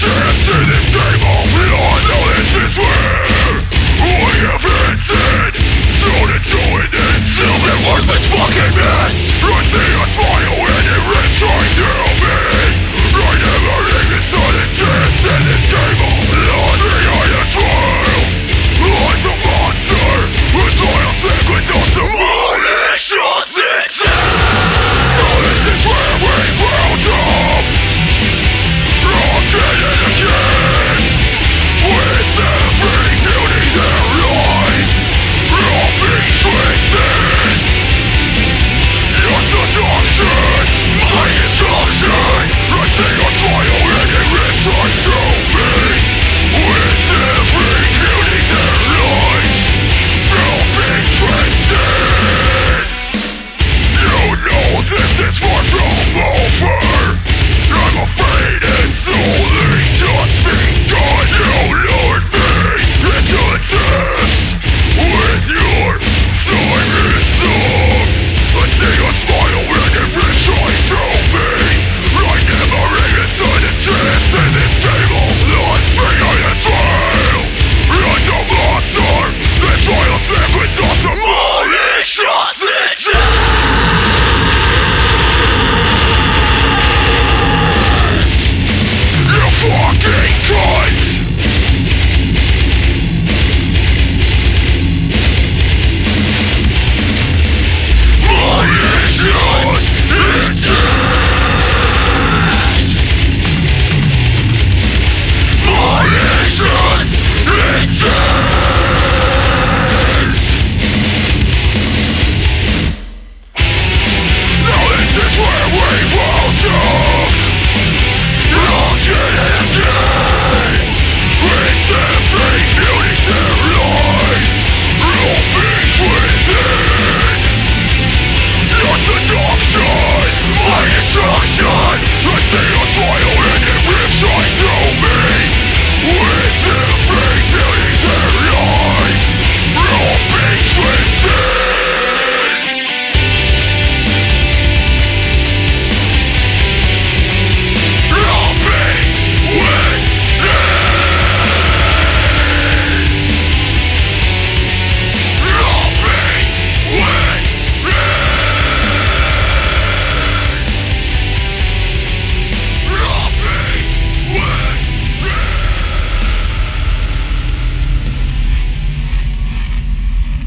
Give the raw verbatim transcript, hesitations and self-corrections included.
chance in this game of blood. Now this is where we have entered. Thrown into an insolent worthless fucking mess. I see a smile when it returns to me. I never even saw the chance in this game of blood. Behind a smile lies a monster who smiles back with no malicious intent. Now this is where we ground up. Again and again, with every beauty there lies raw beats within. Your seduction, my instruction. I see your smile and it returns to me. With every beauty there lies raw beats within. You know this is far from over. I'm afraid it's only just begun. You lured me into a dance with your siren song. I see your smile when it returns to me. I never even stood a chance in this game of lost. Behind that smile lies a monster that smiles back with no malicious intent. Fucking cunt! Malicious intent! Malicious intent! Now this is where we wound up. Again and again, with every beauty there lies raw beats within. Your seduction, my destruction. I see your smile.